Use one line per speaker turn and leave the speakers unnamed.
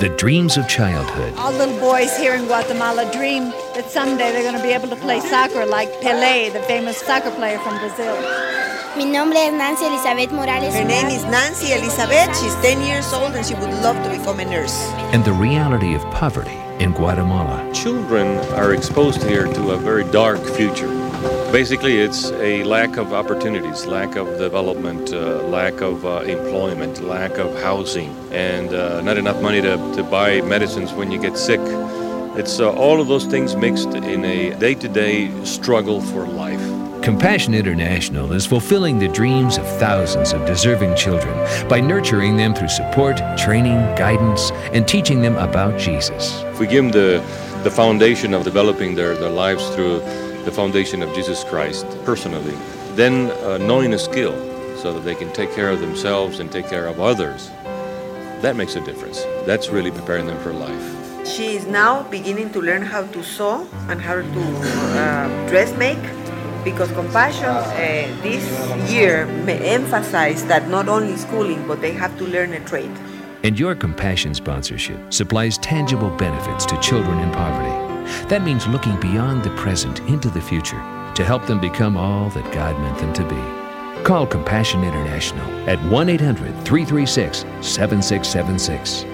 The dreams of childhood.
All little boys here in Guatemala dream that someday they're going to be able to play soccer like Pelé, the famous soccer player from Brazil.
Mi nombre es Nancy Elizabeth Morales.
Her name is Nancy Elizabeth. She's 10 years old and she would love to become a nurse.
And the reality of poverty in Guatemala.
Children are exposed here to a very dark future. Basically, it's a lack of opportunities, lack of development, lack of employment, lack of housing, and not enough money to buy medicines when you get sick. It's all of those things mixed in a day-to-day struggle for life.
Compassion International is fulfilling the dreams of thousands of deserving children by nurturing them through support, training, guidance, and teaching them about Jesus.
If we give them the foundation of developing their lives through the foundation of Jesus Christ personally, then knowing a skill so that they can take care of themselves and take care of others, that makes a difference. That's really preparing them for life.
She is now beginning to learn how to sew and how to dress make, because Compassion this year emphasized that not only schooling, but they have to learn a trade.
And your Compassion sponsorship supplies tangible benefits to children in poverty. That means looking beyond the present into the future to help them become all that God meant them to be. Call Compassion International at 1-800-336-7676.